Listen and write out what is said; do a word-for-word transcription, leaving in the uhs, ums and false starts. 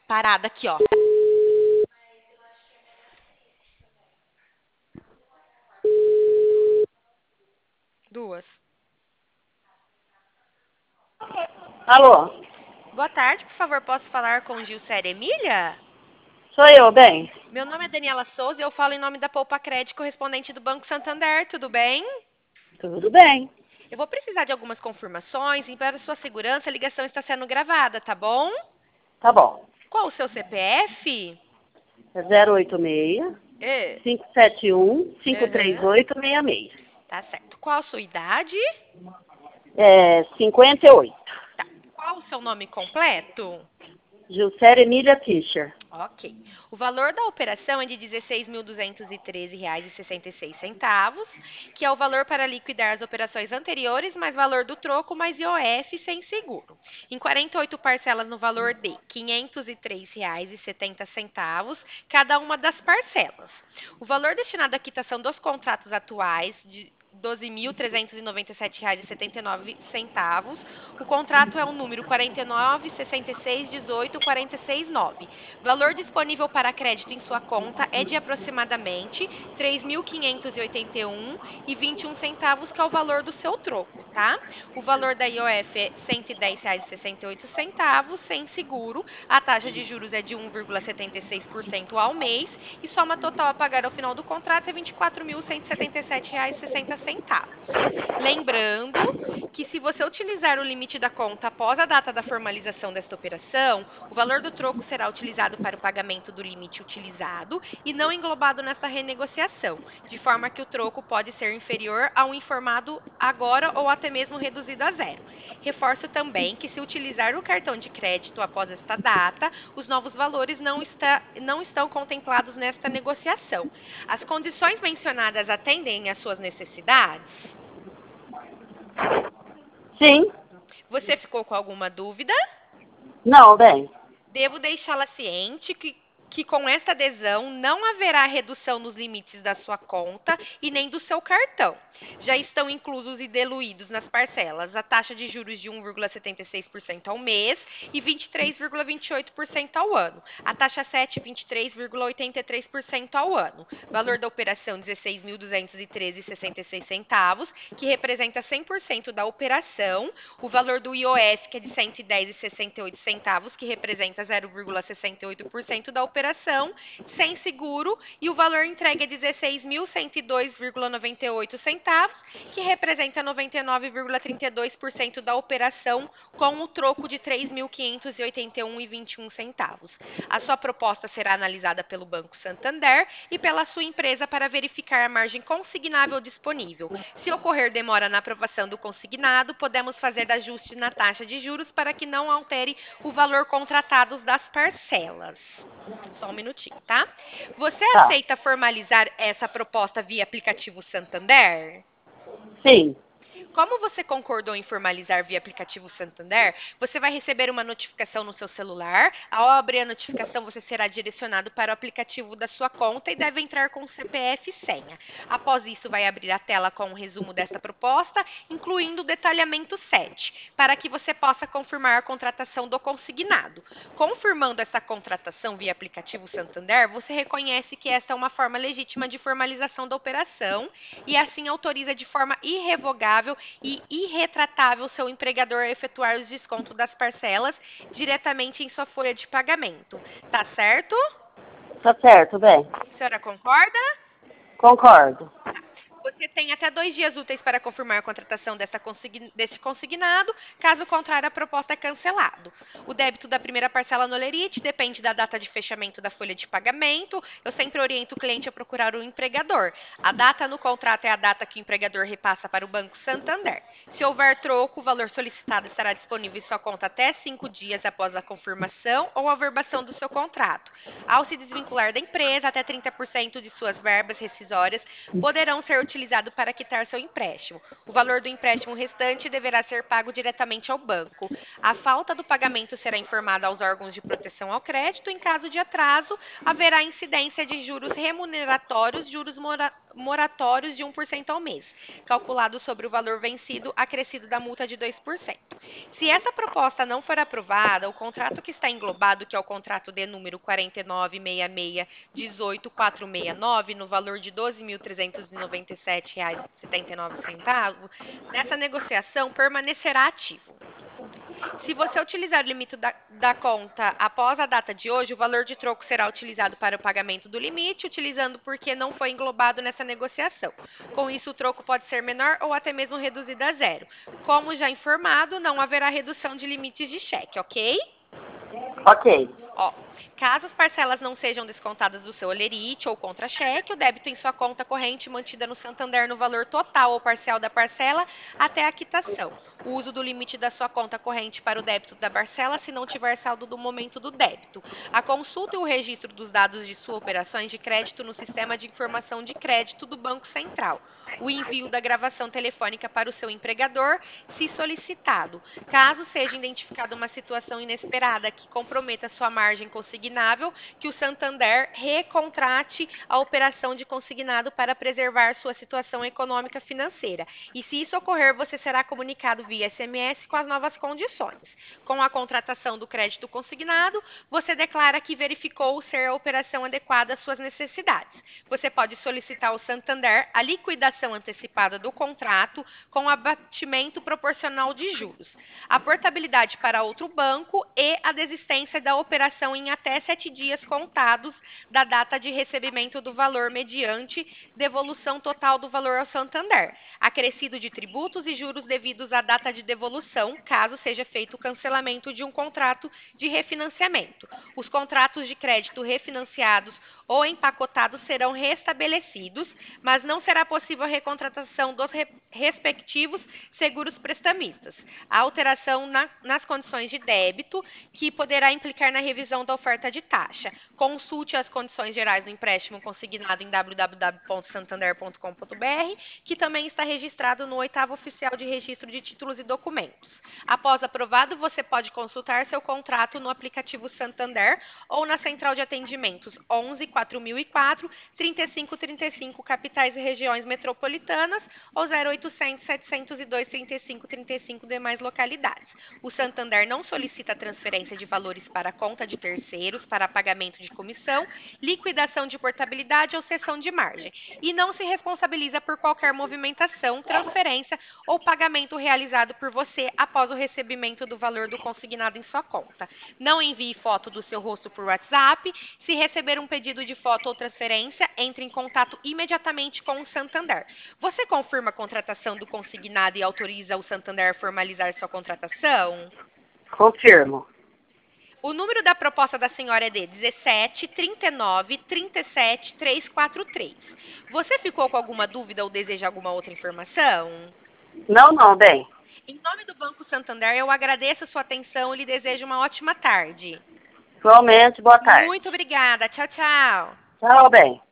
Parada aqui, ó. Duas. Alô? Boa tarde, por favor, posso falar com Gilcéria Emília? Sou eu, bem? Meu nome é Daniela Souza e eu falo em nome da Poupa Crédito, correspondente do Banco Santander, tudo bem? Tudo bem. Eu vou precisar de algumas confirmações e para sua segurança a ligação está sendo gravada, tá bom? Tá bom. Qual o seu C P F? É zero oito seis, É. cinco sete um, cinco três Aham. oito seis seis. Tá certo. Qual a sua idade? É cinquenta e oito. Tá. Qual o seu nome completo? Gilcéria Emília Fischer. Ok. O valor da operação é de dezesseis mil duzentos e treze reais e sessenta e seis centavos, que é o valor para liquidar as operações anteriores, mais valor do troco, mais I O F sem seguro. Em quarenta e oito parcelas no valor de quinhentos e três reais e setenta centavos, cada uma das parcelas. O valor destinado à quitação dos contratos atuais de doze mil trezentos e noventa e sete reais e setenta e nove centavos. O contrato é o número quarenta e nove, sessenta e seis, dezoito, quarenta e seis, nove. Valor disponível para crédito em sua conta é de aproximadamente três mil quinhentos e oitenta e um e vinte e um centavos, que é o valor do seu troco, tá? O valor da I O F é cento e dez reais e sessenta e oito centavos, sem seguro. A taxa de juros é de um vírgula setenta e seis por cento ao mês e soma total a pagar ao final do contrato é vinte e quatro mil cento e setenta e sete reais e sessenta centavos. Lembrando que se você utilizar o limite da conta após a data da formalização desta operação, o valor do troco será utilizado para o pagamento do limite utilizado e não englobado nesta renegociação, de forma que o troco pode ser inferior ao informado agora ou até mesmo reduzido a zero. Reforço também que se utilizar o cartão de crédito após esta data, os novos valores não, está, não estão contemplados nesta negociação. As condições mencionadas atendem às suas necessidades? Sim? Você ficou com alguma dúvida? Não, bem. Devo deixá-la ciente que, que com esta adesão não haverá redução nos limites da sua conta e nem do seu cartão. Já estão inclusos e diluídos nas parcelas a taxa de juros de um vírgula setenta e seis por cento ao mês e vinte e três vírgula vinte e oito por cento ao ano. A taxa sete, vinte e três vírgula oitenta e três por cento ao ano. Valor da operação dezesseis mil duzentos e treze vírgula sessenta e seis centavos, que representa cem por cento da operação. O valor do I O F, que é de cento e dez vírgula sessenta e oito centavos, que representa zero vírgula sessenta e oito por cento da operação, sem seguro, e o valor entregue é dezesseis mil cento e dois vírgula noventa e oito centavos, que representa noventa e nove vírgula trinta e dois por cento da operação, com o troco de três mil quinhentos e oitenta e um vírgula vinte e um centavos. A sua proposta será analisada pelo Banco Santander e pela sua empresa para verificar a margem consignável disponível. Se ocorrer demora na aprovação do consignado, podemos fazer ajuste na taxa de juros para que não altere o valor contratado das parcelas. Só um minutinho, tá? Você Tá. aceita formalizar essa proposta via aplicativo Santander? Sim. Como você concordou em formalizar via aplicativo Santander, você vai receber uma notificação no seu celular. Ao abrir a notificação, você será direcionado para o aplicativo da sua conta e deve entrar com o C P F e senha. Após isso, vai abrir a tela com um resumo desta proposta, incluindo o detalhamento sete, para que você possa confirmar a contratação do consignado. Confirmando essa contratação via aplicativo Santander, você reconhece que esta é uma forma legítima de formalização da operação e assim autoriza de forma irrevogável e irretratável seu empregador a efetuar os descontos das parcelas diretamente em sua folha de pagamento. Tá certo? Tá certo, bem. A senhora concorda? Concordo. Você tem até dois dias úteis para confirmar a contratação dessa consign- deste consignado, caso contrário, a proposta é cancelado. O débito da primeira parcela no Lerite depende da data de fechamento da folha de pagamento. Eu sempre oriento o cliente a procurar o empregador. A data no contrato é a data que o empregador repassa para o Banco Santander. Se houver troco, o valor solicitado estará disponível em sua conta até cinco dias após a confirmação ou averbação do seu contrato. Ao se desvincular da empresa, até trinta por cento de suas verbas rescisórias poderão ser utilizados para quitar seu empréstimo. O valor do empréstimo restante deverá ser pago diretamente ao banco. A falta do pagamento será informada aos órgãos de proteção ao crédito. Em caso de atraso, haverá incidência de juros remuneratórios, juros mora moratórios de um por cento ao mês, calculado sobre o valor vencido acrescido da multa de dois por cento. Se essa proposta não for aprovada, o contrato que está englobado, que é o contrato de número quarenta e nove sessenta e seis dezoito quatrocentos e sessenta e nove, no valor de doze mil trezentos e noventa e sete reais e setenta e nove centavos, nessa negociação permanecerá ativo. Se você utilizar o limite da, da conta após a data de hoje, o valor de troco será utilizado para o pagamento do limite, utilizando porque não foi englobado nessa negociação. Com isso, o troco pode ser menor ou até mesmo reduzido a zero. Como já informado, não haverá redução de limites de cheque, ok? Ok. Ó, caso as parcelas não sejam descontadas do seu olerite ou contra-cheque, o débito em sua conta corrente mantida no Santander no valor total ou parcial da parcela até a quitação. O uso do limite da sua conta corrente para o débito da parcela se não tiver saldo do momento do débito. A consulta e o registro dos dados de suas operações de crédito no Sistema de Informação de Crédito do Banco Central. O envio da gravação telefônica para o seu empregador, se solicitado. Caso seja identificada uma situação inesperada que comprometa sua margem consignável, que o Santander recontrate a operação de consignado para preservar sua situação econômica financeira. E se isso ocorrer, você será comunicado via S M S com as novas condições. Com a contratação do crédito consignado, você declara que verificou ser a operação adequada às suas necessidades. Você pode solicitar ao Santander a liquidação antecipada do contrato com abatimento proporcional de juros, a portabilidade para outro banco e a desistência da operação em até sete dias contados da data de recebimento do valor mediante devolução total do valor ao Santander, acrescido de tributos e juros devidos à data de devolução, caso seja feito o cancelamento de um contrato de refinanciamento. Os contratos de crédito refinanciados ou empacotados serão restabelecidos, mas não será possível a recontratação dos re respectivos seguros prestamistas. A alteração na, nas condições de débito, que poderá implicar na revisão da oferta de taxa. Consulte as condições gerais do empréstimo consignado em w w w ponto santander ponto com ponto b r, que também está registrado no oitavo Oficial de Registro de Títulos e Documentos. Após aprovado, você pode consultar seu contrato no aplicativo Santander ou na central de atendimentos onze quatro mil e quatro, trinta e cinco trinta e cinco, capitais e regiões metropolitanas, ou zero oitocentos, setecentos e dois, trinta e cinco trinta e cinco, demais localidades. O Santander não solicita transferência de valores para a conta de terceiros para pagamento de comissão, liquidação de portabilidade ou cessão de margem, e não se responsabiliza por qualquer movimentação, transferência ou pagamento realizado por você após o recebimento do valor do consignado em sua conta. Não envie foto do seu rosto por WhatsApp. Se receber um pedido de foto ou transferência, entre em contato imediatamente com o Santander. Você confirma a contratação do consignado e autoriza o Santander a formalizar sua contratação? Confirmo. O número da proposta da senhora é de dezessete, trinta e nove, trinta e sete, trezentos e quarenta e três. Você ficou com alguma dúvida ou deseja alguma outra informação? Não, não, bem. Em nome do Banco Santander, eu agradeço a sua atenção e lhe desejo uma ótima tarde. Igualmente, boa tarde. Muito obrigada. Tchau, tchau. Tchau, bem.